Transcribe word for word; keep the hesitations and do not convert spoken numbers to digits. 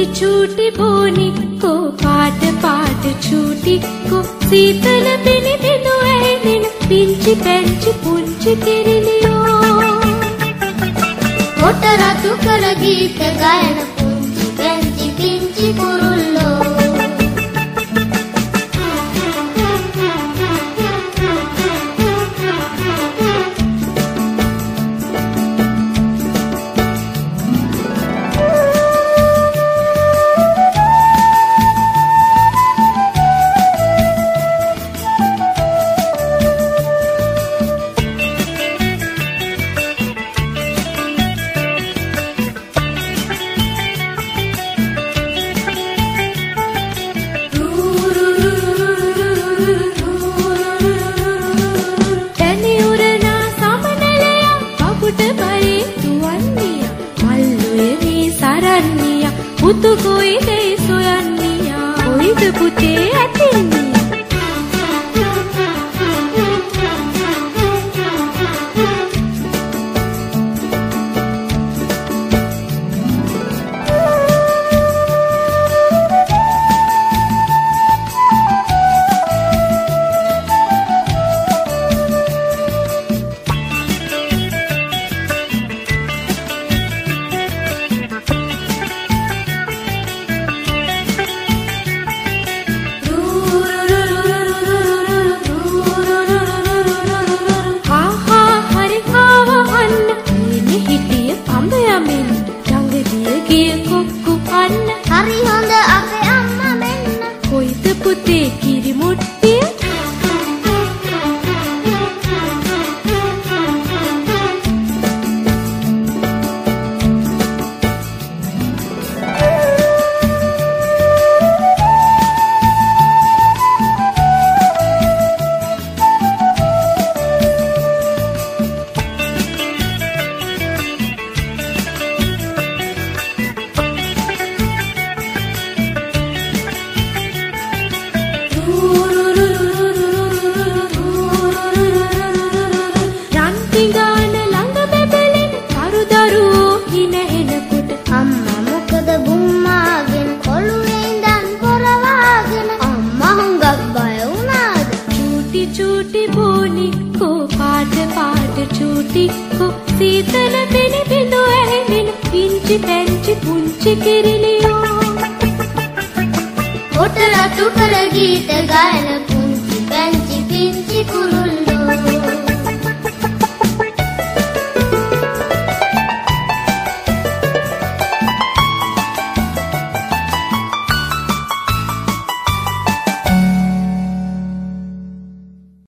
චූටි බොනික්කෝ පාට පාට චූටික්කෝ සීතල පිණි බිඳු ඇහෙන පිංචි පැංචි පුංචි කිරිලියෝ කොට රතු කර ගීත ගයන පුංචි පැංචි පිංචි කුරුල්ලෝ පුතු කොයිද සොයන්නියා කොයිද පුතේ ඇතින්නේ හරි හොඳ අපේ අම්මා මෙන්න කොයිද පුතේ කිරි මුට්ටිය චූටි බොනික්කෝ පාට පාට චූටික්කෝ සීතල පිණි බිඳු ඇහෙන පිංචි පැංචි පුංචි කිරිලියෝ කොට රතු කර ගීත ගයන පුංචි පැංචි පිංචි කුරු